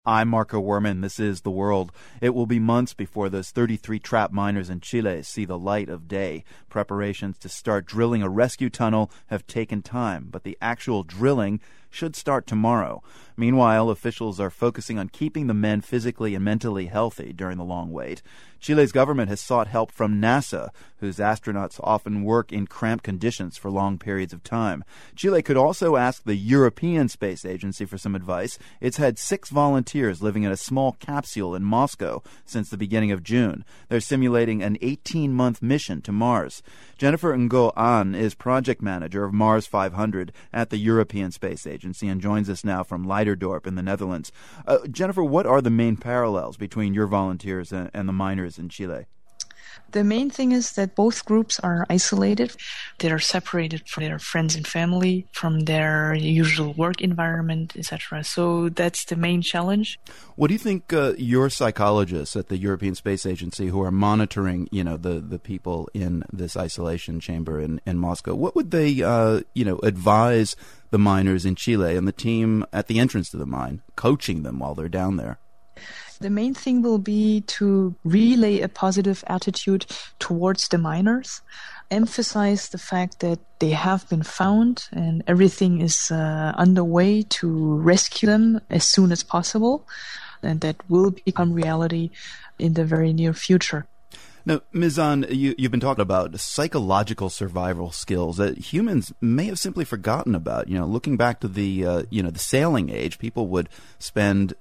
I'm Marco Werman. This is The World. It will be months before those 33 trapped miners in Chile see the light of day. Preparations to start drilling a rescue tunnel have taken time, but the actual drilling should start tomorrow. Meanwhile, officials are focusing on keeping the men physically and mentally healthy during the long wait. Chile's government has sought help from NASA, whose astronauts often work in cramped conditions for long periods of time. Chile could also ask the European Space Agency for some advice. It's had 6 volunteers living in a small capsule in Moscow since the beginning of June. They're simulating an 18-month mission to Mars. Jennifer Ngo An is project manager of Mars 500 at the European Space Agency and joins us now from Leiderdorp in the Netherlands. Jennifer, what are the main parallels between your volunteers and the miners in Chile? The main thing is that both groups are isolated. They are separated from their friends and family, from their usual work environment, etc. So that's the main challenge. What do you think your psychologists at the European Space Agency who are monitoring, the people in this isolation chamber in Moscow, what would they, advise the miners in Chile and the team at the entrance to the mine, coaching them while they're down there? The main thing will be to relay a positive attitude towards the miners, emphasize the fact that they have been found and everything is underway to rescue them as soon as possible, and that will become reality in the very near future. Now, Ms. An, you've been talking about psychological survival skills that humans may have simply forgotten about. Looking back to the sailing age, people would spend,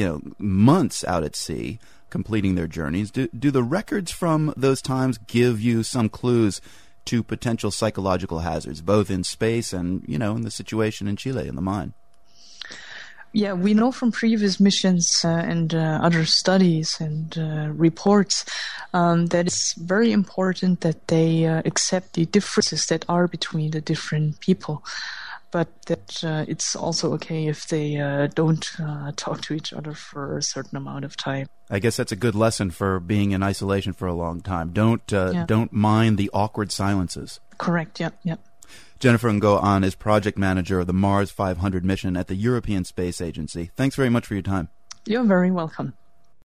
months out at sea completing their journeys. Do the records from those times give you some clues to potential psychological hazards, both in space and, in the situation in Chile, in the mine? Yeah, we know from previous missions and other studies and reports that it's very important that they accept the differences that are between the different people, but that it's also okay if they don't talk to each other for a certain amount of time. I guess that's a good lesson for being in isolation for a long time. Don't mind the awkward silences. Correct, yeah. Jennifer Ngo An is project manager of the Mars 500 mission at the European Space Agency. Thanks very much for your time. You're very welcome.